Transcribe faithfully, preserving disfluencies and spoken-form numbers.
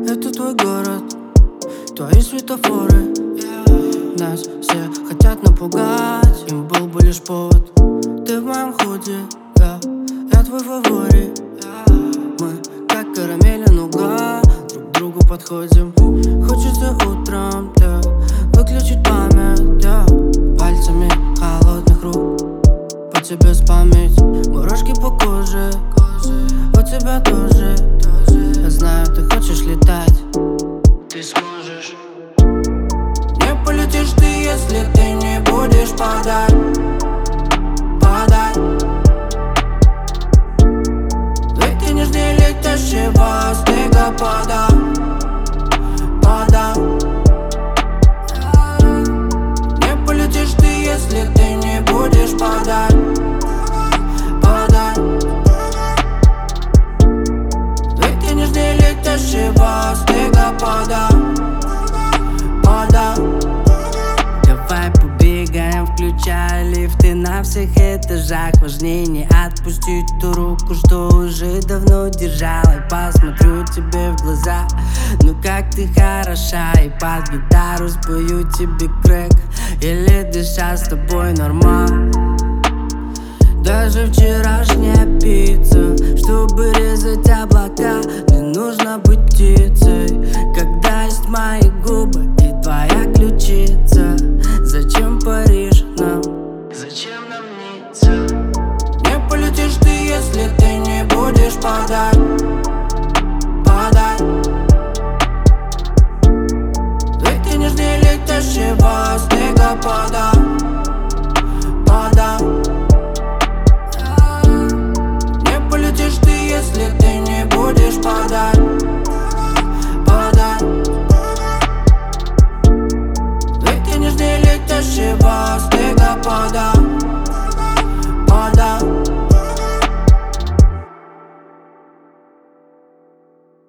Это твой город, твои светофоры. Нас все хотят напугать, им был бы лишь повод. Ты в моем худи, я, я твой фаворит. Мы как карамель и нуга, друг к другу подходим. Хочется утром, да, выключить память, да. Пальцами холодных рук по тебе спамить. Мурашки по коже, у тебя тоже. Я знаю, ты хочешь летать, ты сможешь. Не полетишь ты, если ты не будешь падать. Падать. Выкинешь не летящего снегопада. Пада. Не полетишь ты, если ты не будешь падать. Падать. Выкинешь не летящего снегопада. Пада. Давай побегаем, включая лифты на всех этажах. Важнее не отпустить ту руку, что уже давно держала. И посмотрю тебе в глаза, ну как ты хороша. И под гитару спою тебе крэк, или дышать с тобой нормально. Даже вчерашняя пицца, чтобы резать облака.